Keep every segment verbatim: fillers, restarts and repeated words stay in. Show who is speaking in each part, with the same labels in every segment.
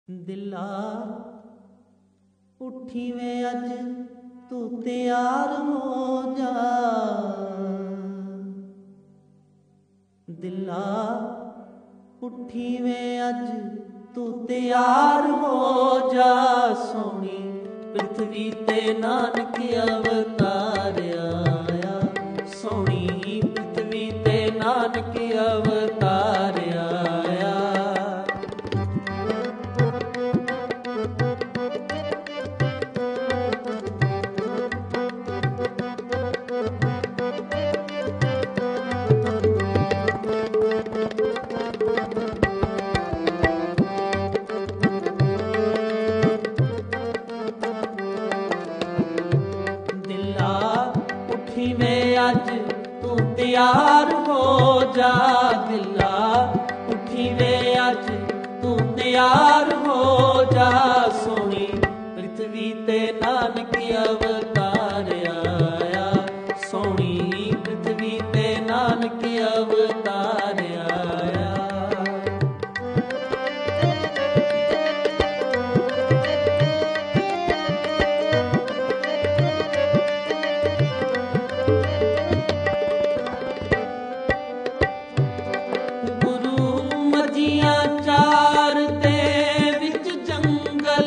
Speaker 1: दिला उठी वे अज तू तैयार हो जा, दिला उठी वे अज तू तैयार हो जा। सोनी पृथ्वी ते नानक अवतार आया, सोनी पृथ्वी ते नानक अवतार आया। अज तू तैयार हो जा, दिला उठी वे अज तू तैयार हो जा। सोनी पृथ्वी ते नानक अवतार आया, सोनी पृथ्वी ते नानक अवतार आया। चार दे विच जंगल,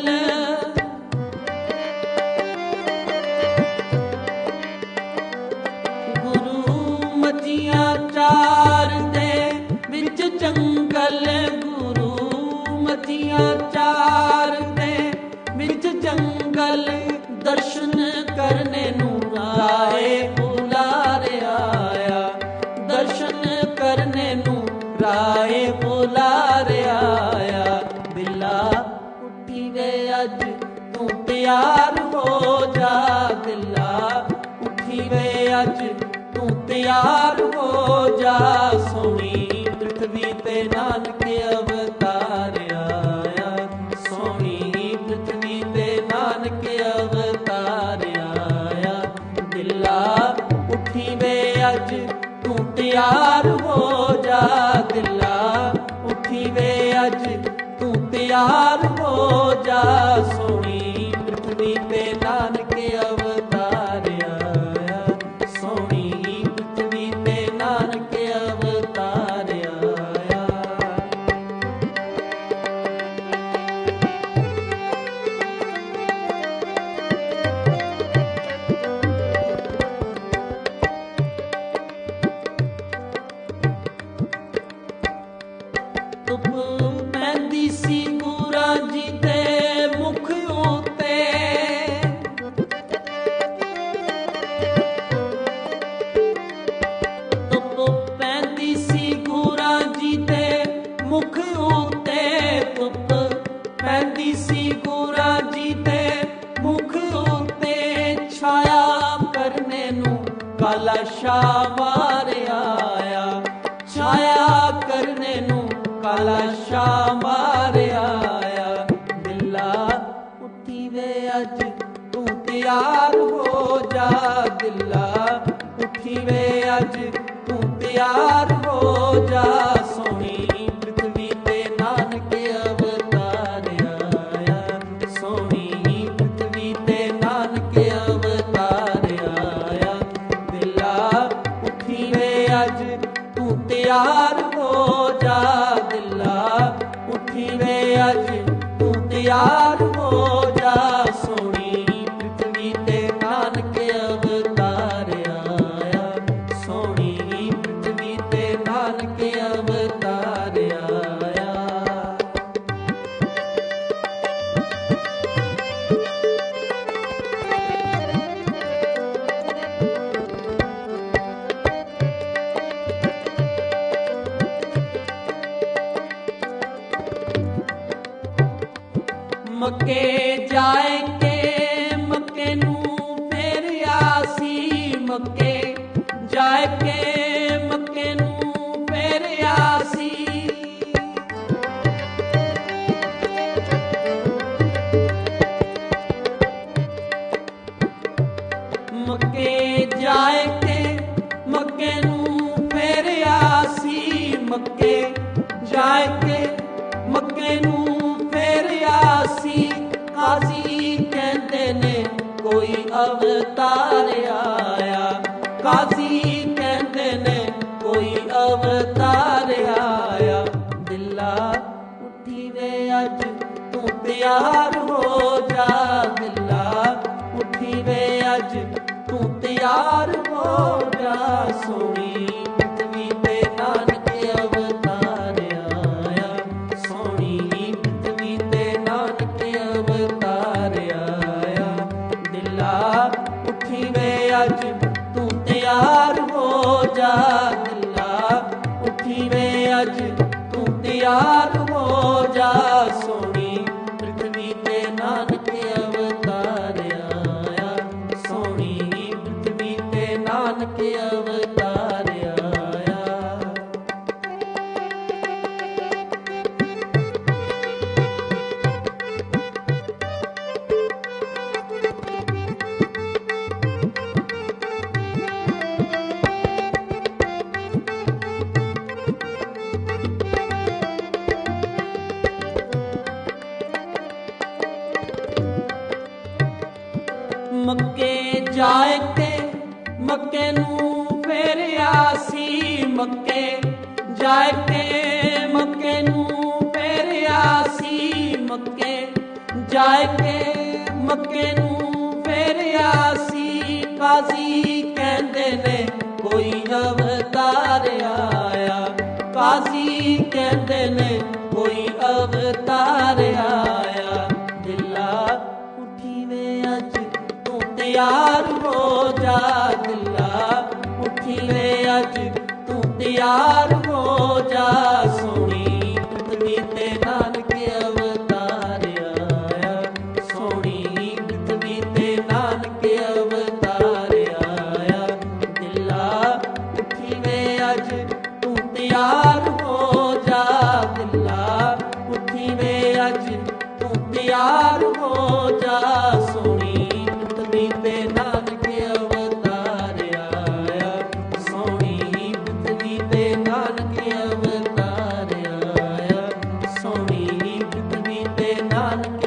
Speaker 1: गुरु मजिया चार दे विच जंगल, गुरु मजिया चार दे विच जंगल। दर्शन करने नू राहे बुलारे आया, दर्शन करने नू राहे बुलारे आया। दिला उठी वे अज तू तैयार हो जा, दिला उठी वे अज तू तैयार हो जा। सोनी पृथ्वी ते नानक अवतार आया, सोनी पृथ्वी ते नानक अवतार आया। दिला उठी वे अज तू तैयार हो जा, दिला उठी वे अज तू तैयार हो जा। सोनी पृथ्वी ते नानक अवतार आया, सोनी पृथ्वी ते नानक अवतार आया। धुप पैंदी सी गुरा जी दे मुख उत्ते, धुप पैंदी सी गुरा जी दे मुख उत्ते, धुप पैंदी सी गुरा जी दे मुख उत्ते। छाया करने नू काला शाह मारे आया, छाया करने नू काला शाह मारे आया। दिला उठी वे अज तू तैयार हो जा, दिला उठी वे अज तू तैयार हो जा। सोनी पृथ्वी ते नानक अवतार आया, सोनी पृथ्वी ते नानक अवतार आया। दिला उठी वे अज तू तैयार हो जा, दिला उठी वे अज तू तैयार हो जा। सोनी पृथ्वी ते नानक अवतार आया, सोनी पृथ्वी ते नानक अवतार आया। मक्के जाए के मक्के नू फेर आसी, मक्के जाए के मक्के नू फेर आसी। मक्के जाए के मक्के नू फेर आसी, मक्के जाए के मक्के नू फेर ਅਵਤਾਰ ਆਇਆ। ਕਾਜ਼ੀ ਕਹਿੰਦੇ ਨੇ ਕੋਈ ਅਵਤਾਰ ਆਇਆ। ਦਿਲਾ ਉੱਠੀ ਵੇ ਅੱਜ ਤੂੰ ਤਿਆਰ ਹੋ ਜਾ, ਦਿਲਾ ਉੱਠੀ ਵੇ ਅੱਜ ਤੂੰ ਤਿਆਰ ਹੋ ਜਾ। ਸੋਹਣੀ ਪ੍ਰਿਥਵੀ ਤੇ ਨਾਨਕ ਅਵਤਾਰ ਆਇਆ, ਸੋਹਣੀ ਪ੍ਰਿਥਵੀ ਤੇ ਨਾਨਕ ਅਵਤਾਰ ਆਇਆ। ਦਿਲਾ ਉੱਠੀ ਵੇ ਅੱਜ ਤੂੰ ਤਿਆਰ ਹੋ ਜਾ, ਦਿਲਾ ਉੱਠੀ ਵੇ ਅੱਜ ਤੂੰ ਤਿਆਰ ਹੋ ਜਾ। ਸੋਹਣੀ ਪ੍ਰਿਥਵੀ ਤੇ ਨਾਨਕ ਅਵਤਾਰ ਆਇਆ, ਸੋਹਣੀ ਪ੍ਰਿਥਵੀ ਤੇ ਨਾਨਕ ਅਵਤਾਰ ਆਇਆ। ਮੱਕੇ ਜਾਏ ਕੇ ਮੱਕੇ ਨੂੰ ਫੇਰਿਆ ਸੀ, ਮੱਕੇ ਜਾਏ ਕੇ ਮੱਕੇ ਨੂੰ ਫੇਰਿਆ ਸੀ, ਮੱਕੇ ਜਾਏ ਕੇ ਮੱਕੇ ਨੂੰ ਫੇਰਿਆ ਸੀ। ਕਾਜ਼ੀ ਕਹਿੰਦੇ ਨੇ ਕੋਈ ਅਵਤਾਰ ਆਇਆ, ਕਾਜ਼ੀ ਕਹਿੰਦੇ ਨੇ ਕੋਈ ਅਵਤਾਰ ਆਇਆ। ਦਿਲਾ ਉੱਠੀ ਵੇ ਅੱਜ ਤੂੰ ਤਿਆਰ ਹੋ ਜਾ, ਦਿਲਾ ਉੱਠੀ ਵੇ ਅੱਜ ਤੂੰ ਤਿਆਰ ਹੋ ਜਾ। ਸੋਹਣੀ ਪ੍ਰਿਥਵੀ ਤੇ ਨਾਨਕ ਅਵਤਾਰ ਆਇਆ, ਸੋਹਣੀ ਪ੍ਰਿਥਵੀ ਤੇ ਨਾਨਕ ਅਵਤਾਰ ਆਇਆ। ਦਿਲਾ ਉੱਠੀ ਵੇ ਅੱਜ ਤੂੰ ਤਿਆਰ ਹੋ ਜਾ, ਦਿਲਾ ਉੱਠੀ ਵੇ ਅੱਜ ਤੂੰ ਤਿਆਰ ਹੋ ਜਾ। ਸੋਹਣੀ ਪ੍ਰਿਥਵੀ ਤੇ ਨਾਨਕ ਅਵਤਾਰ ਆਇਆ, ਸੋਹਣੀ ਪ੍ਰਿਥਵੀ ਤੇ ਨਾਨਕ ਅਵਤਾਰ ਆਇਆ, ਸੋਹਣੀ ਪ੍ਰਿਥਵੀ ਤੇ ਨਾਨਕ